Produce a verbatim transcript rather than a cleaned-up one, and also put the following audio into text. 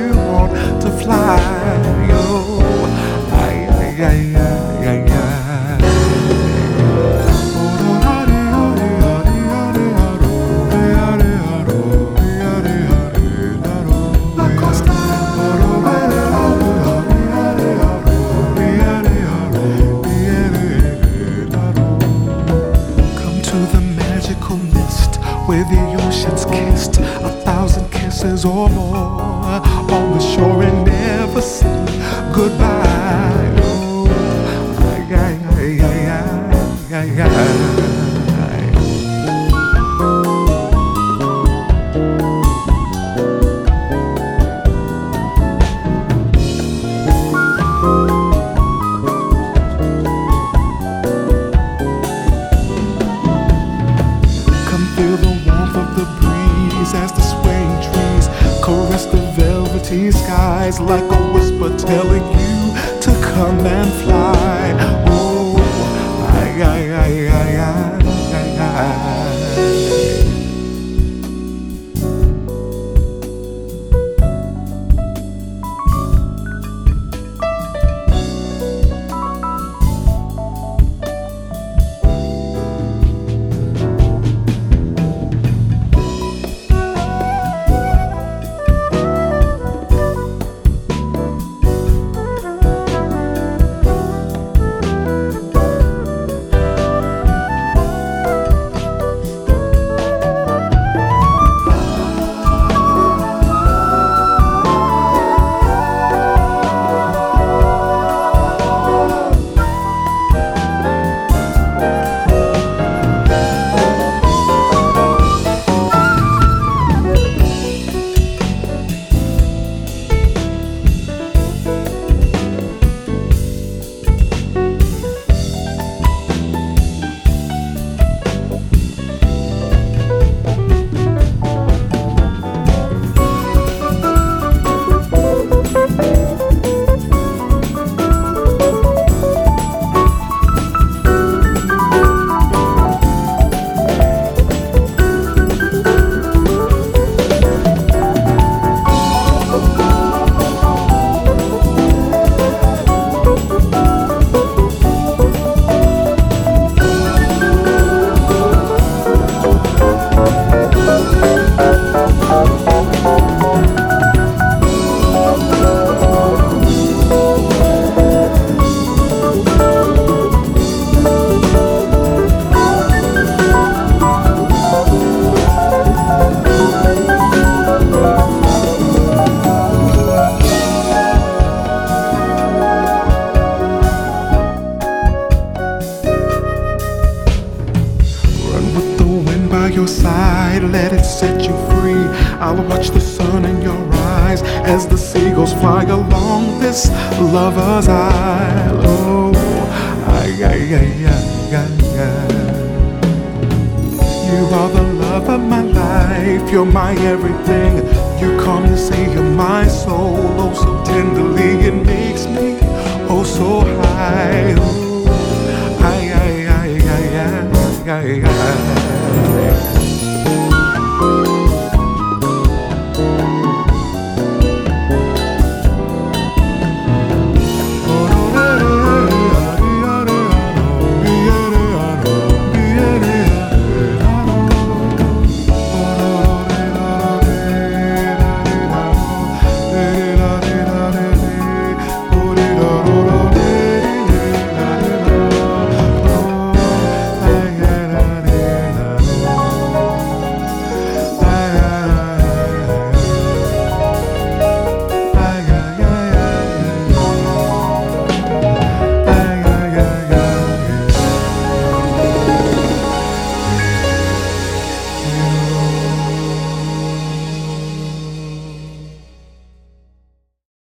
you want to fly. Oh, ay, ay, ay, ay, ay, ay. Where the oceans kissed a thousand kisses or more on the shore and never said goodbye. Oh, ay, ay, ay, ay, ay, ay, ay. Feel the warmth of the breeze as the swaying trees caress the velvety skies, like a whisper telling you to come and fly. Oh, ay, ay, ay, ay, ay, ay, ay. Your side, let it set you free. I'll watch the sun in your eyes as the seagulls fly along this lover's isle. Oh, ay, ay, ay, ay, ay, ay. You are the love of my life, you're my everything. You come to say you're mine.